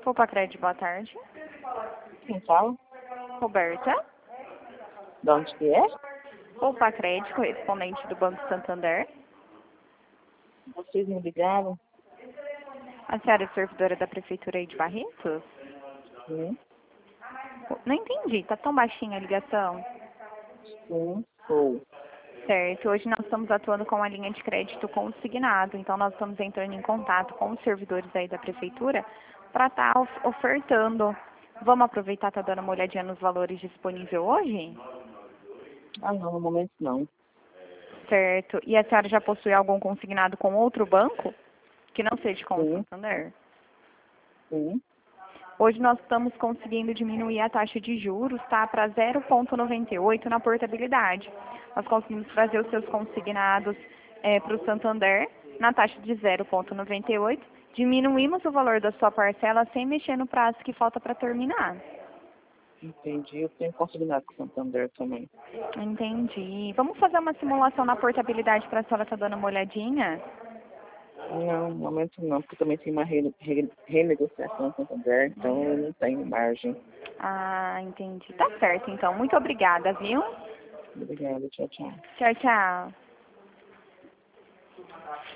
Opa Crédito, boa tarde. Quem fala? Roberta. De onde que é? Opa Crédito, correspondente do Banco Santander. Vocês me ligaram? A senhora é servidora da Prefeitura aí de Barretos? Sim, Não entendi, tá tão baixinha a ligação. sim, sou. Certo, hoje nós estamos atuando com a linha de crédito consignado, então nós estamos entrando em contato com os servidores aí da Prefeitura para estar ofertando. Vamos aproveitar, tá dando uma olhadinha nos valores disponíveis hoje? Ah, não, no momento não. Certo, e a senhora já possui algum consignado com outro banco? Que não seja com o Sim, Santander? sim. Hoje nós estamos conseguindo diminuir a taxa de juros, tá, para 0,98 na portabilidade. Nós conseguimos trazer os seus consignados para o Santander na taxa de 0,98. Diminuímos o valor da sua parcela sem mexer no prazo que falta para terminar. Entendi. Eu tenho consignado com o Santander também. Entendi. Vamos fazer uma simulação na portabilidade para a senhora estar dando uma olhadinha? Não, no momento não, porque também tem uma renegociação com o Santander, então eu não tenho margem. Ah, entendi. Tá certo, então. Muito obrigada, viu? Obrigada, tchau, tchau. Tchau, tchau.